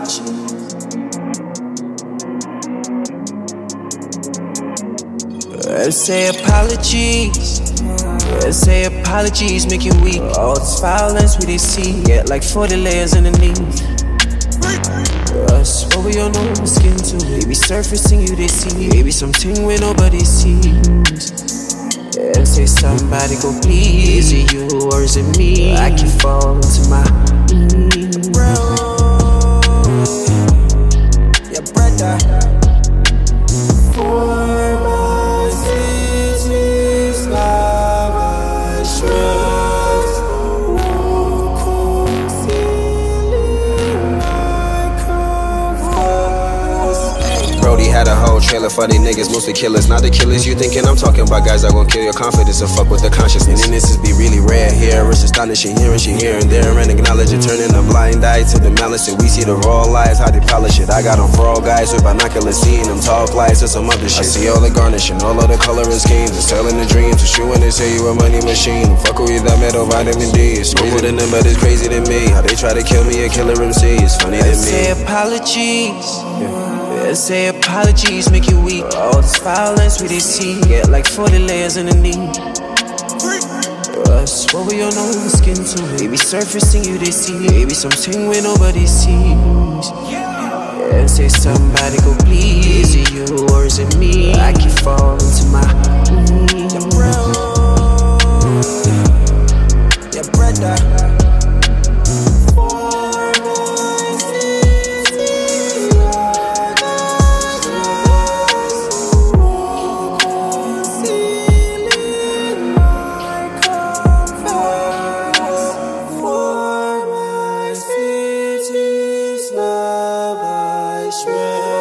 Say apologies. Say apologies, make you weak. All this violence we they see, get like 40 layers underneath. Us, what we all know the skin to. Maybe surfacing you they see, maybe something where nobody sees. Say somebody go please. Is it you or is it me? I can fall into my yeah, brother. For my city's love I trust. Won't conceal my comfort. Brody had a whole trailer for these niggas, mostly killers. Not the killers you thinking I'm talking about, guys that gon' kill your confidence and fuck with the consciousness. And innocence be really rare here. It's astonishing hearing she here and there and acknowledge it, turning a blind eye to the malice. And we see the raw lies, how they polish it. I got on for all guys with binoculars, seeing them talk lies to some other shit. I see all the garnishing, all of the coloring schemes. It's telling the dreams, it's true when they say you a money machine. Fuck with that metal vitamin D. It's smoother than them, but it's crazy to me. How they try to kill me, a killer MC. It's funny to me. Say apologies. Say apologies, make you weak. All this violence we they see, get like 40 layers underneath. Us, what we all know the skin to. Maybe surfacing you they see, maybe something where nobody sees. Say somebody go please. Is it you or is it me? I can fall into my yeah, brother. Love I swear.